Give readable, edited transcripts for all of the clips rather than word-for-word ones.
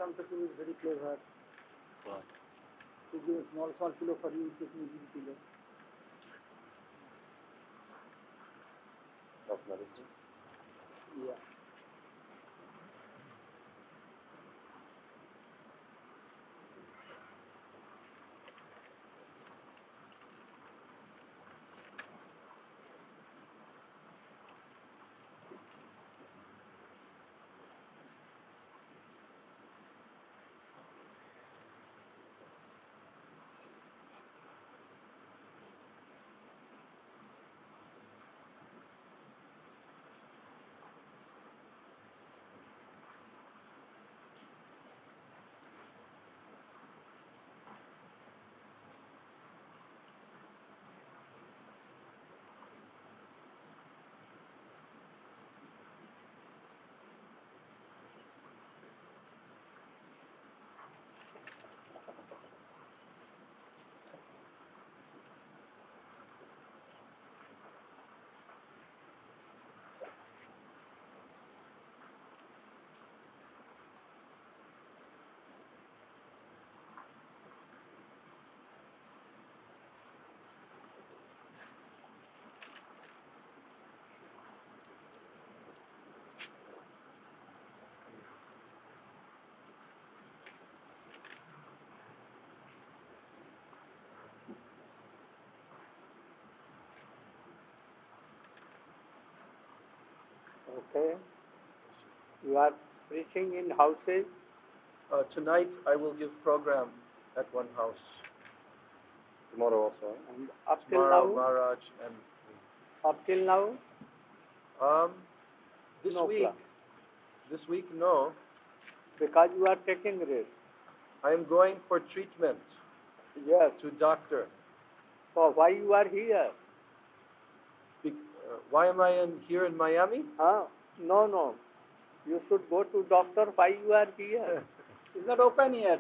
Santapur is very clever. Why? He gives small pillow for you, take me big pillow. Of medicine? Yeah. Okay. You are preaching in houses? Tonight I will give program at one house. Tomorrow also. And up till Tomorrow, now? Maharaj and Up till now? this No week. plan. This week, no. Because you are taking rest. I am going for treatment Yes. to doctor. So why you are here? Why am I here in Miami? No, no. You should go to doctor. Why you are here? It's not open yet.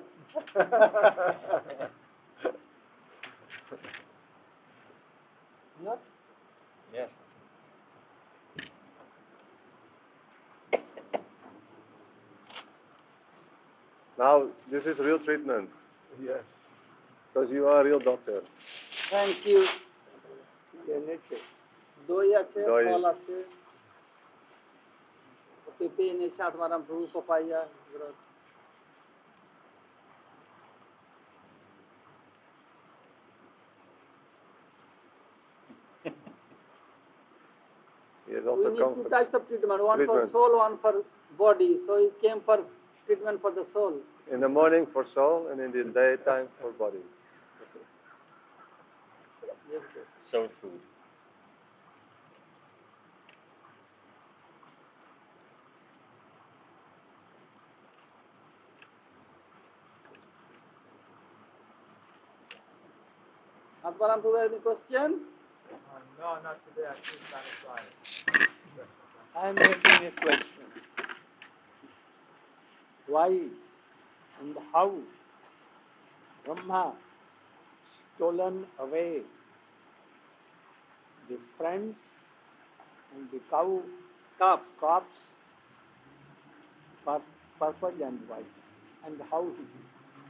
Not? Yes. Now, this is real treatment. Yes. Because you are a real doctor. Thank you. এনেছে দই আছে, দই। ফল আছে, পেঁপে এনেছে, আত্মারাম প্রভু, papaya, He has we also need come two for types of treatment, one for treatment. soul, one for body. So he came for treatment for the soul. In the morning for soul and in the daytime for body. Yes, Soul food. Atmaram Prabhu, any question? No, not today. I feel satisfied. I am making a question. Why and how Brahma stolen away the friends and the calves for purpose and why, and how he did.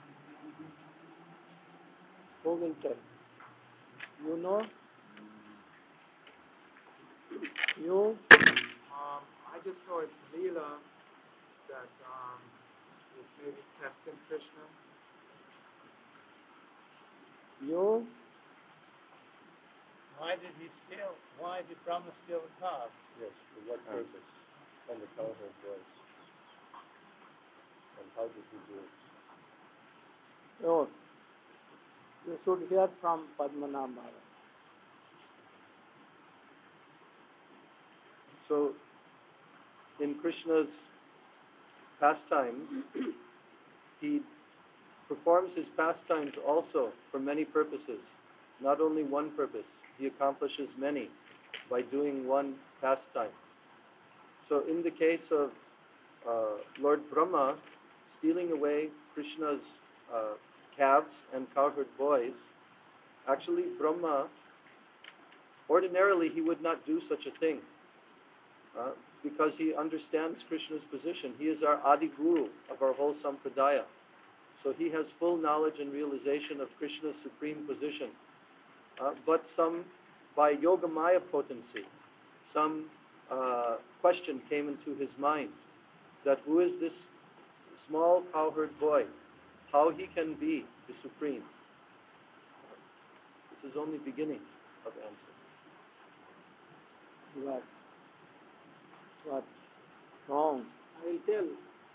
Who will tell? You know? You? I just know it's Leela that is maybe testing Krishna. You? Why did Brahma steal the calves? Yes, for what purpose? And the cowherd was. And how did he do it? No. You should hear from Padmanabh Maharaj. So, in Krishna's pastimes, he performs his pastimes also for many purposes, not only one purpose. He accomplishes many by doing one pastime. So in the case of Lord Brahma stealing away Krishna's calves and cowherd boys, actually Brahma, ordinarily he would not do such a thing. because he understands Krishna's position. He is our Adi Guru of our whole Sampradaya. So he has full knowledge and realization of Krishna's supreme position. But by Yogamaya potency, some question came into his mind that who is this small cowherd boy? How he can be the supreme? This is only beginning of answer. What? Wrong. I will tell.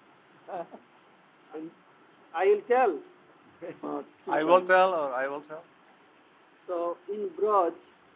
And, I will tell. I will tell, or I will tell. So in Braj,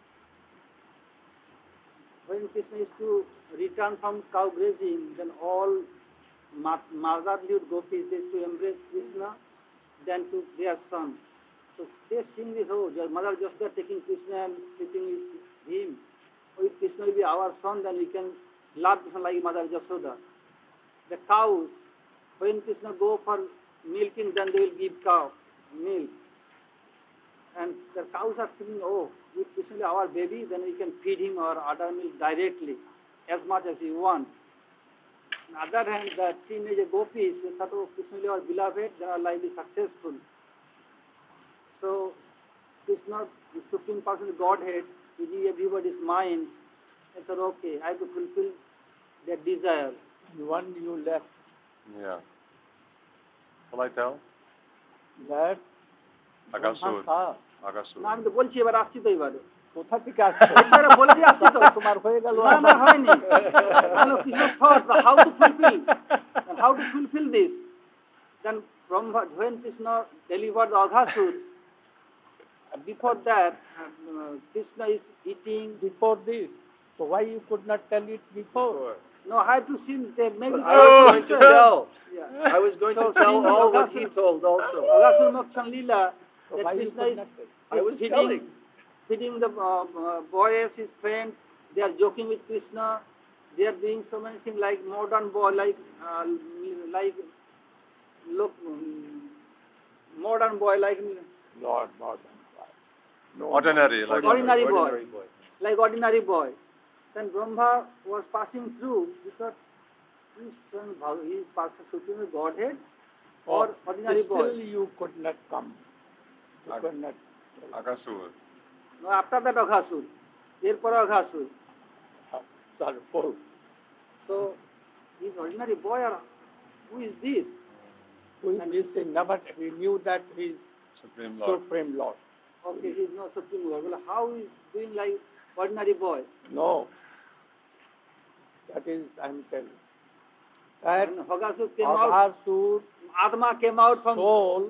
when Krishna is to return from cow grazing, then all motherhood gopis they used to embrace Krishna, then to their son. So they sing this, oh, Mother Jasoda taking Krishna and sleeping with him. Oh, if Krishna will be our son, then we can love Krishna like Mother Jasoda. The cows, when Krishna go for milking, then they will give cow milk. And the cows are thinking, oh, if Krishna is our baby, then we can feed him our udder milk directly, as much as we want. On the other hand, the teenage gopis, they thought, oh, Krishna is our beloved, they are likely successful. So, Krishna, the Supreme Person of Godhead, in everybody's mind, they thought, okay, I have to fulfill their desire. and one you left, Yeah. Shall I tell? that Agasur. Brahma Agasur. না আমি তো বলছি এবার আসছি তো এবারে কোথা থেকে আসছে? একবারে বলে দিয়ে আসছি তো তোমার হয়ে গেল? না না হয়নি Krishna thought how to fulfill this. Then Brahma, when Krishna delivered the Aghasur, before that Krishna is eating. Before this. So why you could not tell it before? No, I have to see, make this I was going to myself. tell. Yeah. I was going So to tell seeing all what he Aghasur- told also. Aghasur Mokshan Leela, So that why you Krishna could is, not tell? I was telling. feeding the boys, his friends. They are joking with Krishna. They are doing so many things like modern boy, modern boy, like Lord, Lord. No. Ordinary, like Ordinary boy. Ordinary boy. like ordinary boy. Then Brahma was passing through. He thought, he is passing supreme Godhead or ordinary Still boy. you could not come. You Ag- could not. Agasur. No, after that Aghasur. এরপরে Aghasur. Sorry, So, he is ordinary boy or who is this? who is missing? Never, we knew that he is Supreme Lord. Supreme Lord. Okay, he is not supreme Lord. Well, how is doing like ordinary boy? No. That is, I'm telling. That And Aghasur came out, Aghasur Atma came out from soul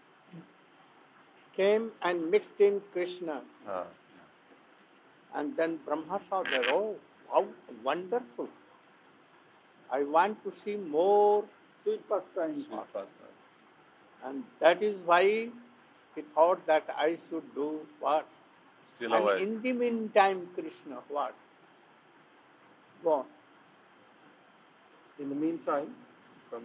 came and mixed in Krishna. Ah. And then Brahma saw that, oh, how wonderful. I want to see more. sweet pastime. Sweet pastime. And that is why he thought that I should do what? Still And away. in the meantime, Krishna, what? Go on. In the meantime, from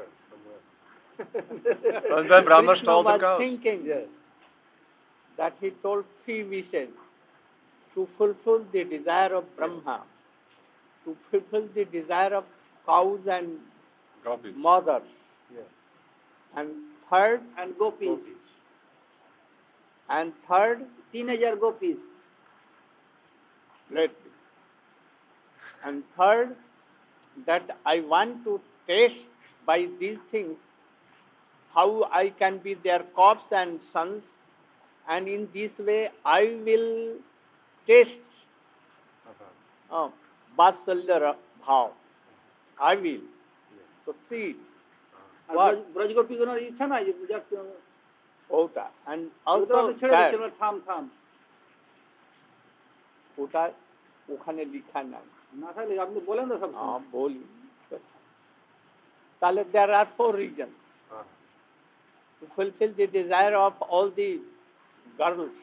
where? And then Brahma Krishna stole the was cows. thinking Yeah. that he told 3 wishes to fulfill the desire of Brahma, to fulfill the desire of cows and Gopis. mothers, Yeah. and third, And gopis. Teenager gopis. let me. And third, that I want to taste by these things how I can be their corpse and sons, and in this way I will taste Vatsalya bhav. I will. So 3. R What? ব্রজগোপীগণের ইচ্ছা নাই যে পূজা ওটা and ওদের also ছেড়ে that দিচ্ছে থাম ওটা ওখানে লেখা নাই না থাকলে আপনি বলেন তো সব বলি তাহলে there are 4 reasons to fulfill the desire of all the girls,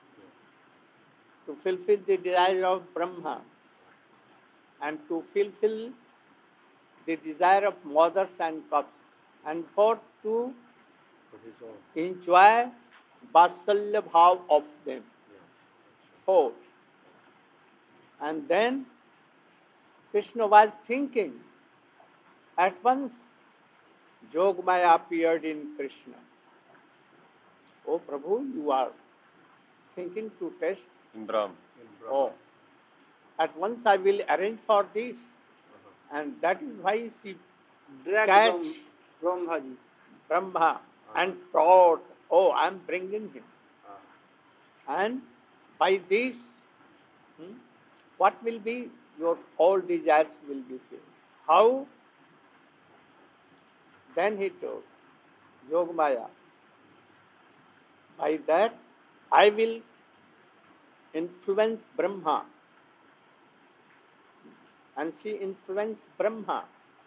to fulfill the desire of Brahma, and to fulfill the desire of mothers and cubs, and fourth, to For his own. enjoy Vatsalya bhav of them. Fourth. And then Krishna was thinking. At once, Yogamaya appeared in Krishna. Oh Prabhu, you are thinking to test. In Brahm. Oh, at once I will arrange for this. And that is why she Drag catch Brahmaji. Brahma and thought, oh, I am bringing him. And by this, what will be? Your all desires will be filled. How? Then he told, Yogamaya, by that I will influence Brahma. And she influenced Brahma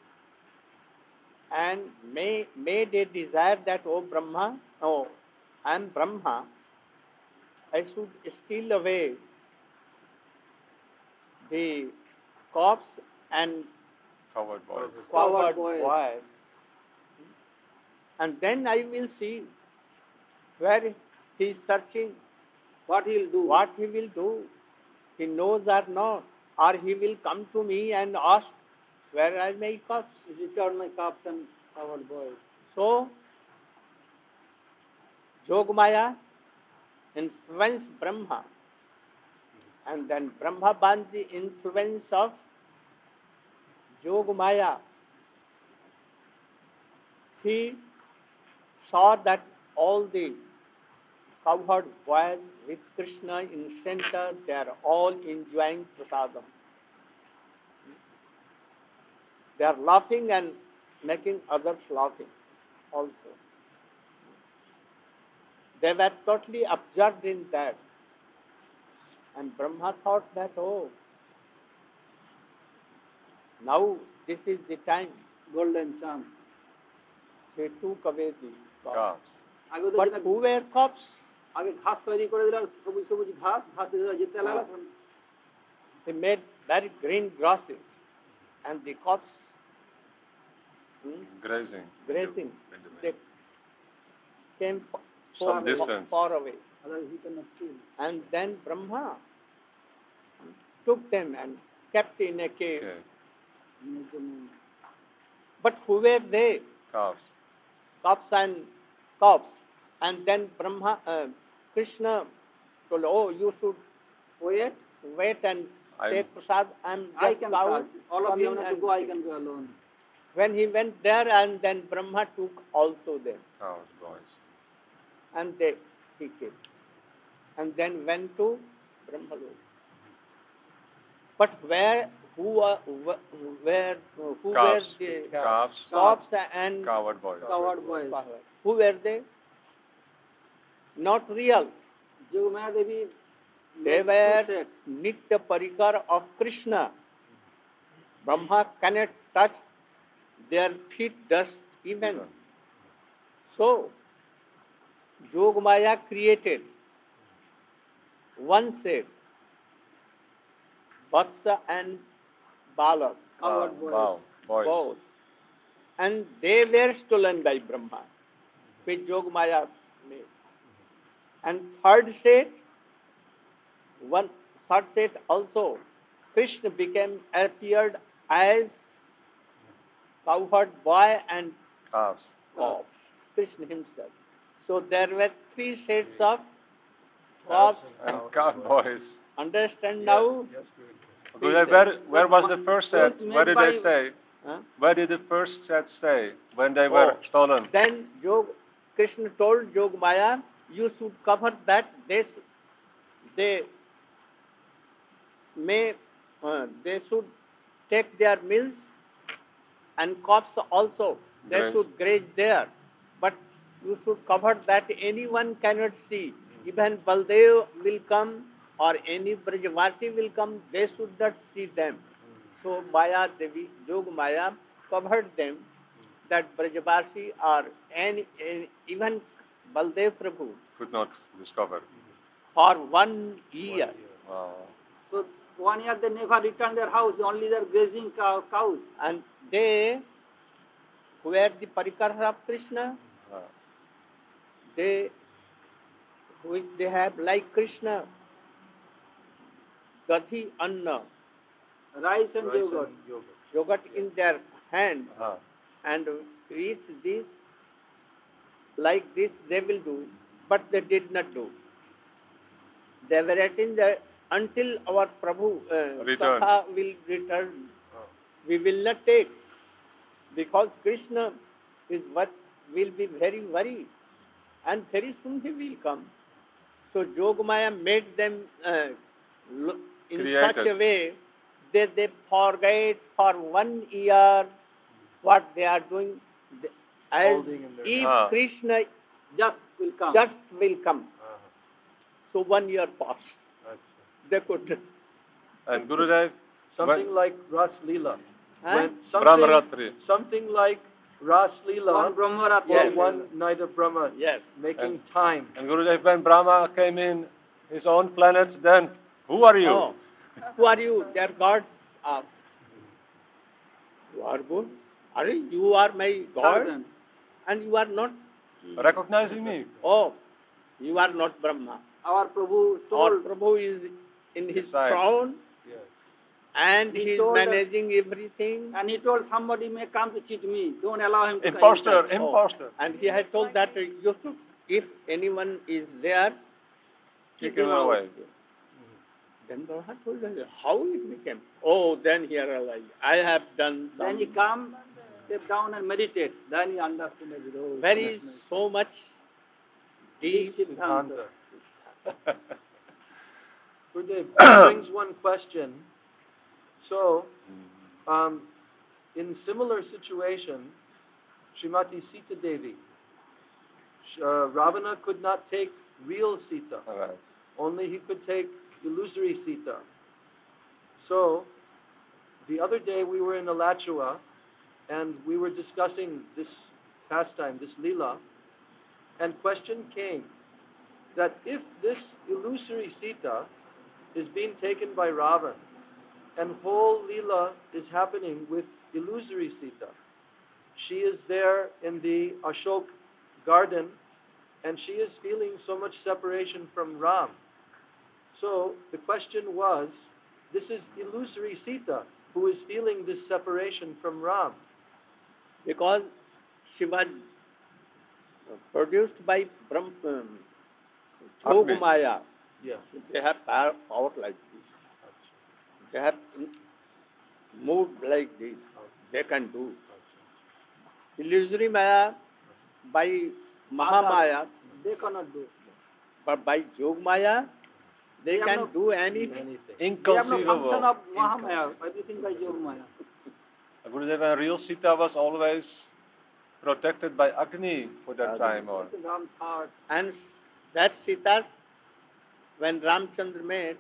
and made a desire that, oh Brahma, oh, I am Brahma, I should steal away the corpse and Coward boys. coward boys. boys. And then I will see where he is searching, What he'll do? what he will do. He knows or not. Or he will come to me and ask, where are my corpse? Is return my cups and coward boys. So, Yogamaya influenced Brahma. And then Brahma, by the influence of Yogamaya, he saw that all the cowherd boys with Krishna in center, they are all enjoying prasadam. They are laughing and making others laughing also. They were totally absorbed in that. And Brahma thought that, oh, now this is the time. Golden chance. She took away the corpse. Calves. আগে তো But যেটা who were corpse? আগে ঘাস তৈরি করে দিলাম সবুজ সবুজ ঘাস ঘাস দিয়ে যেতে লাগলো তখন They made very green grasses and the corpse Grazing. grazing. They came Some distance. far away. otherwise he cannot feel. And then Brahma took them and kept in a cave. Okay. But who were they? Calves. Corpse. And then Brahma, Krishna told, oh, you should wait and take prasad. I'm I just can now search. All of you coming have to and go, I taking." can go alone. When he went there, and then Brahma took also them, Cows, boys. and he came, and then went to Brahmalok. But who were Calves. the Calves. corpse and Coward boys. Coward boys. who were they? Not real. Yogamaya Devi They made were two sets. Nitya Parikar of Krishna. Brahma cannot touch their feet dust even. So, Yogamaya created one set, Vatsa and Balak, Coward boys. Wow. Boys. both. And they were stolen by Brahma, which Yogamaya made. And third set also, Krishna appeared as cowherd boy and Calves. corpse, Krishna himself. So there were three sets of corpse. And cow boys. Understand now? Yes, good. Where was the first set? Those Where made did they by- stay? Huh? Where did the first set stay when they were Oh. stolen? Then Krishna told Yogamaya, you should cover that. They should take their meals and crops also. They Graze. should graze there. But you should cover that anyone cannot see. Even Baldev will come or any Brajavasi will come, they should not see them. So Maya Devi, Yogamaya covered them that Brajavasi or even Baldev Prabhu Could not discover. for 1 year. Wow. So 1 year they never return their house, only their grazing cows. And they were the Parikar of Krishna. They have like Krishna, Gadhi Anna, Rice and rice yogurt. and yogurt. Yogurt in their hand, Ah. and eat this like this they will do, but they did not do. They were eating until our Prabhu Returns. Sakha will return. Oh. We will not take, because Krishna is what will be very worried, and very soon he will come. So Yogamaya made them in such a Created. way that they forget for 1 year what they are doing. As Holding in their if hand. Krishna Just will come. just will come. Uh-huh. So 1 year passed. That's They could. And Gurudev, something when- like Ras Leela. Huh? When Brahmaratri. something like Ras Leela One Brahmaratri. for Yes. one night of Brahma, Yes. making And- time. And Gurudev, when Brahma came in his own planet, then who are you? Oh, who are you? Their gods asked. You are good. Are you are my God, Servant. and you are not. Recognizing me. Oh, you are not Brahma. Our Prabhu Our told, Prabhu is in his Inside. throne, Yes. and He he is told us- managing everything. and he told somebody may come to cheat me. Don't allow him to come Imposter, inside. imposter. And he had told that you should, if anyone is there, Kick keep him him out. away. Then Brahma told us how it became. Oh, then he realized, I have done Then he some come, step down and meditate. Then he understood it. Oh, very goodness. so much deep. Deep Siddhanta. Siddhanta. Gurudev, that brings one question. So, in similar situation, Srimati Sita Devi, Ravana could not take real Sita. All right. Only he could take illusory Sita. So, the other day we were in Alachua and we were discussing this pastime, this lila, and question came that if this illusory Sita is being taken by Ravan and whole lila is happening with illusory Sita, she is there in the Ashok garden and she is feeling so much separation from Ram. So the question was, this is illusory Sita who is feeling this separation from Ram. Because she was produced by Yogamaya. Yeah. They have power like this. They have moved like this. They can do. Illusory Maya by Mahamaya, They cannot do. but by Yogamaya, they They have can no- do anything. Anything. They have no Inconceivable. function of Mahamaya. Everything by Yogamaya. Gurudev, and real Sita was always protected by Agni for that time, or It's in Ram's heart. And that Sita, when Ramchandra met,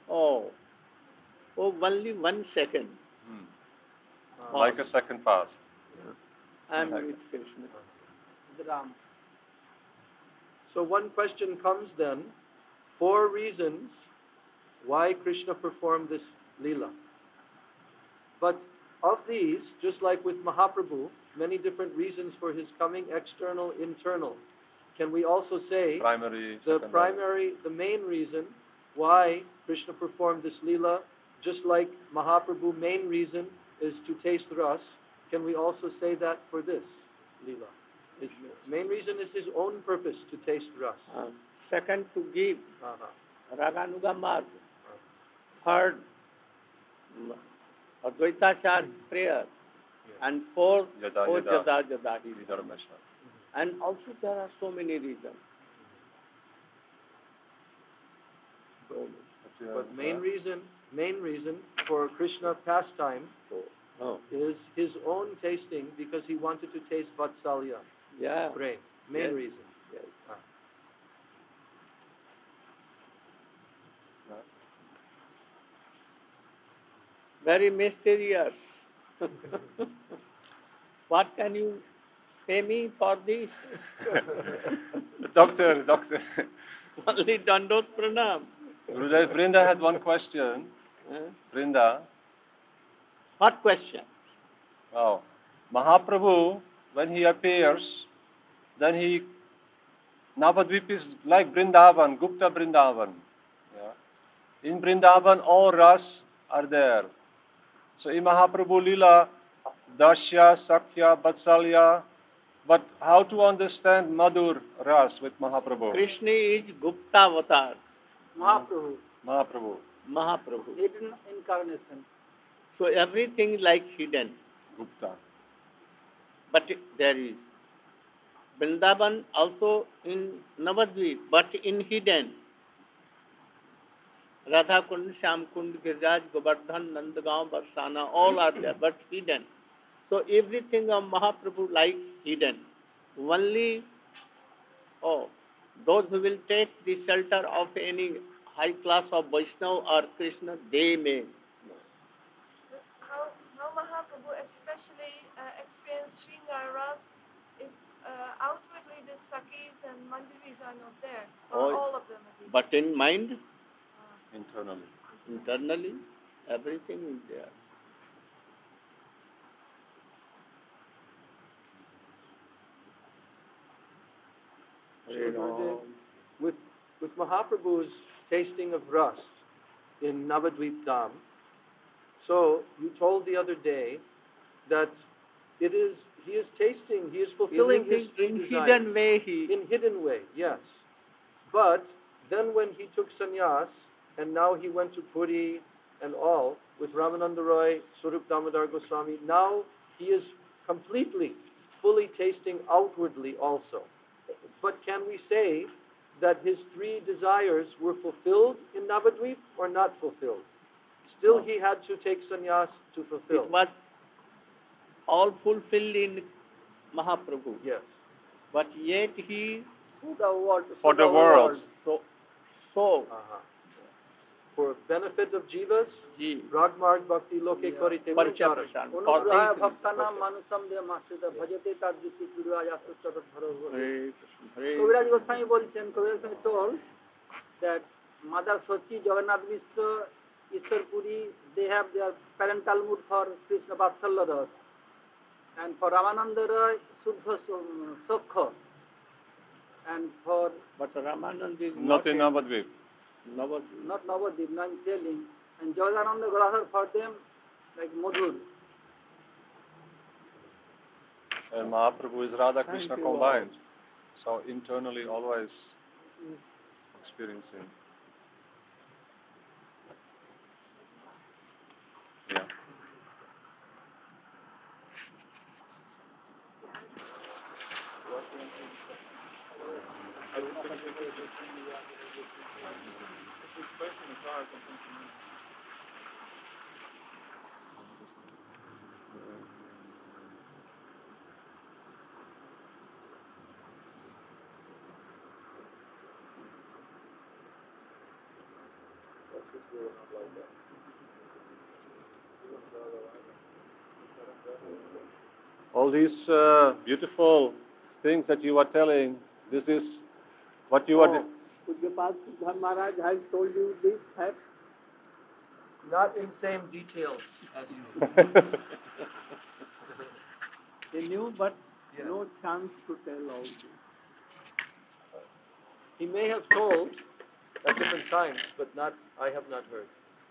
only 1 second. like a second past. I am Like- with Krishna. The Ram. So one question comes then, 4 reasons why Krishna performed this Leela. But of these, just like with Mahaprabhu, many different reasons for his coming, external, internal. Can we also say Primary, the secondary. the main reason why Krishna performed this Leela, just like Mahaprabhu, main reason is to taste ras, can we also say that for this Leela? His main reason is his own purpose to taste ras. Second, to give Uh-huh. Raganuga Marg. Third, Advaitacharya prayer. And fourth, Yada O Yada. Jada Jada Hi. Vidharmasha. And also there are so many reasons. But main reason for Krishna pastime Oh, is his own tasting because he wanted to taste Vatsalya, yeah. prem. Main Yes. reason. Yes. Very mysterious. What can you pay me for this? Doctor. Only Dandot Pranam. Gurudev, Vrinda had one question. Vrinda, What question? wow. Mahaprabhu, when he appears, then Navadvip is like Vrindavan, Gupta Vrindavan. Yeah. In Vrindavan, all ras are there. So in Mahaprabhu Lila, Dasya, Sakya, Vatsalya, but how to understand Madhur Ras with Mahaprabhu? Krishna is Gupta avatar, Mahaprabhu, Mahaprabhu, Mahaprabhu. hidden incarnation. So everything like hidden. Gupta. But there is. Vrindavan also in Navadvip, but in hidden. Radha Kund, Shyam Kund, Giraj, Govardhan, Nandagaon, Barsana, all are there, but hidden. So everything of Mahaprabhu like hidden. Only those who will take the shelter of any high class of Vaishnava or Krishna, they may. How Mahaprabhu especially experienced Sringar Ras if outwardly the Sakis and Manjaris are not there, or Oh, all of them at least. But in mind, Internally. internally, everything is there. Srila Gurudev, with Mahaprabhu's tasting of ras in Navadvip Dham, so you told the other day that he is tasting, he is fulfilling his three in desires. hidden way In hidden way, yes. But then when he took sannyas, and now he went to Puri and all, with Ramananda Roy, Swarup Damodar Goswami, now he is completely, fully tasting outwardly also. But can we say that his three desires were fulfilled in Navadvip or not fulfilled? Still he had to take sannyas to fulfill. It was all fulfilled in Mahaprabhu. Yes. But yet he So the world, For the world. so Uh-huh. For benefit of jivas, ji Ragmarg Bhakti Loke Korite Paricharan. Ucharan. Anugraha bhaktana manusam de masrita bhajate tadrisi purvaya suttata dharo. Hare Krishna, Hare Kaviraj Goswami বলছেন, Kaviraj Goswami told that Mother Sochi, Jagannath Mishra, Ishwar Puri, they have their parental mood for Krishna Vatsalya Ras. And for Ramananda Roy, Suddha Sokha. And for, But Ramanand is Not in Navadvip. Navadvip. not Navadip, I'm telling, and Jagananda Gadadhar for them, like Madhur. And Mahaprabhu is Radha Krishna you, combined. So internally always experiencing. Yeah. All these beautiful things that you are telling, this is what you are. Pujyapad Siddhar Maharaj has told you this fact. Not in same details as you. He knew, but Yeah. no chance to tell all this. He may have told at different times, but not. I have not heard.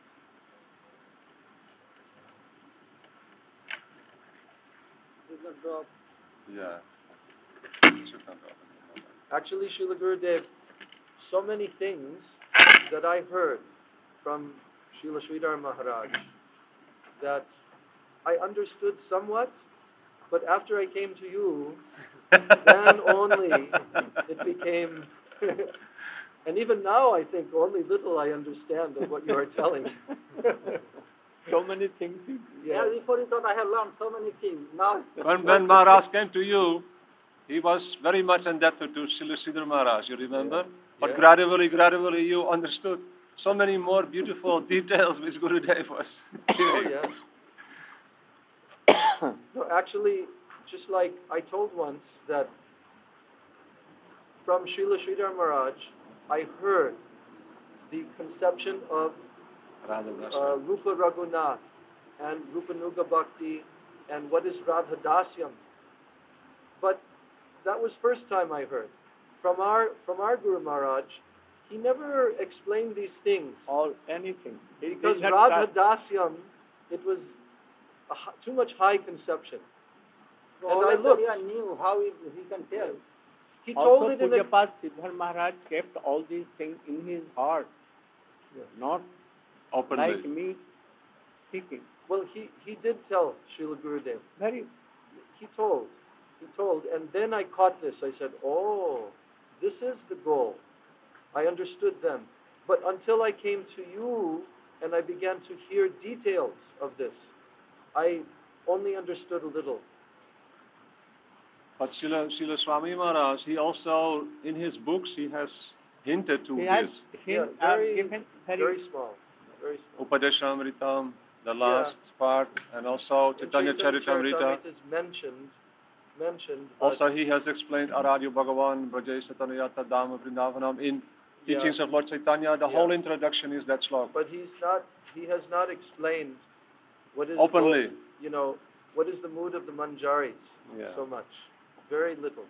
Did not drop. Yeah. Should not drop it. Actually, Srila Gurudev, so many things that I heard from Srila Sridhar Maharaj that I understood somewhat, but after I came to you, then only it became. And even now, I think only little I understand of what you are telling. So many things. Yeah, before you thought I have learned so many things. Now it's When Maharaj came to you, he was very much indebted to Srila Sridhar Maharaj, you remember? But Yes. gradually you understood so many more beautiful details which Gurudev was Oh, giving. yes. No, actually, just like I told once that from Srila Sridhar Maharaj, I heard the conception of Radha Dasya. Rupa Raghunath and Rupa Nuga Bhakti and what is Radha Dasyam. But that was first time I heard. From our Guru Maharaj, he never explained these things. All anything. Because He did not Radha touch. Dasyam, it was too much high conception. So And all I looked. Acharya knew how he can tell. He told Also, it in a, Pujapad Siddhar Maharaj kept all these things in his heart, not Openly. like me speaking. well, he did tell Srila Gurudev. Very He told, and then I caught this. I said, oh, this is the goal. I understood then. But until I came to you and I began to hear details of this, I only understood a little. But Srila Swami Maharaj, he also, in his books, he has hinted to he had this. Yeah, given very small. Very small. Upadeshamritam, the last part, and also And Chaitanya Charitamrita. Charitamrita is mentioned. But Also, he has explained Aradhya Bhagavan, Brajesh Chaitanyata Dhamma Vrindavanam in teachings of Lord Chaitanya. The whole introduction is that slok. But he has not explained what is Openly. what is the mood of the manjaris so much. Very little.